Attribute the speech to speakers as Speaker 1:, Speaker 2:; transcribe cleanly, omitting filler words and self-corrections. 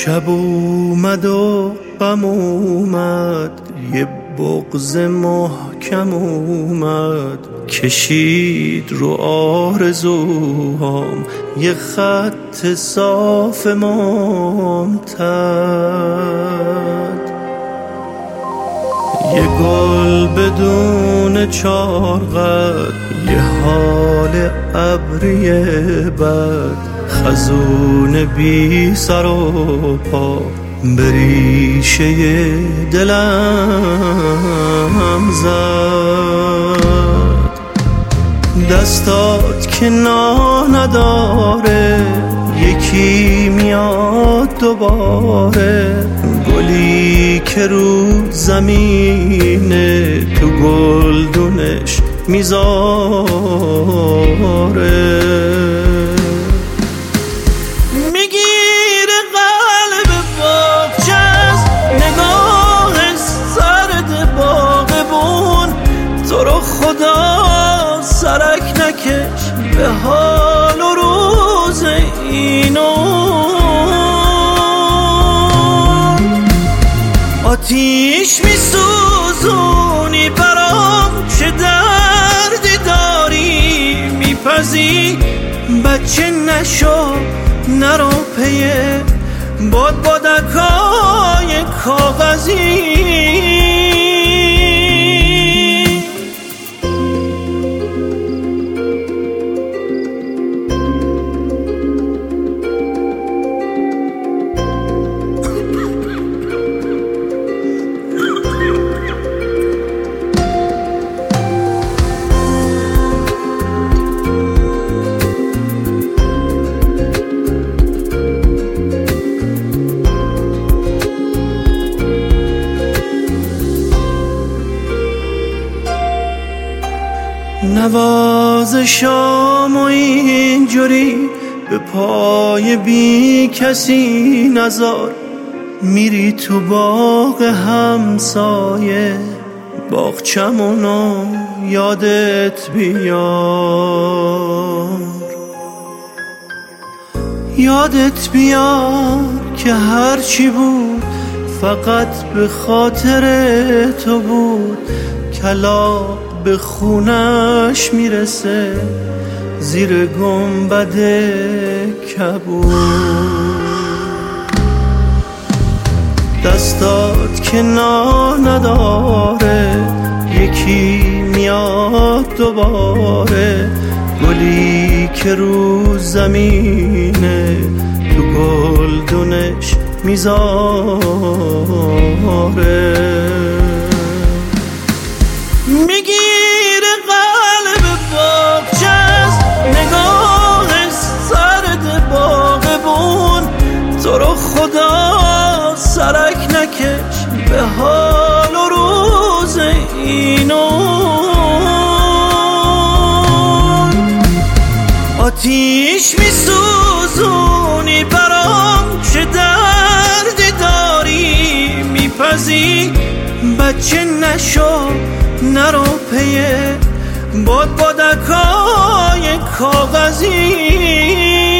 Speaker 1: شب اومد و غم اومد، یه بغض محکم اومد، کشید رو آرزوهام یه خط صاف ممتد. یه گل بدون چارقد، یه حال ابری بد، خزون بی سر و پا به ریشه دلم زد. دستات که نداره، یکی میاد دوباره، گلی که رو زمینه تو گلدونش میذاره. میگیره قلب باغچه‌ز نگاه سرد باغبون، تو رو خدا سرک نکش به حال و روز اینو. آتیش میسوزونی برام، چه دردی داری میپزی، بچه نشو نرو پیه بادکای کاغذی. نوازشام و اینجوری به پای بی کسی نذار، میری تو باغ همسایه باغچمونو یادت بیار. یادت بیار که هرچی بود فقط به خاطر تو بود، کلاغ به خونش میرسه زیر گنبد کبود. دستات که نداره، یکی میاد دوباره، گلی که رو زمینه تو گلدونش میذاره. میگیره قلب باغچه‌ز نگاه سرد باغبون، تو رو خدا سرک نکش به حال و روز اینو. آتیش میسوزونی برام، چه دردی داری میپزی، بچه نشو نرو پیه بادکای کاغذی.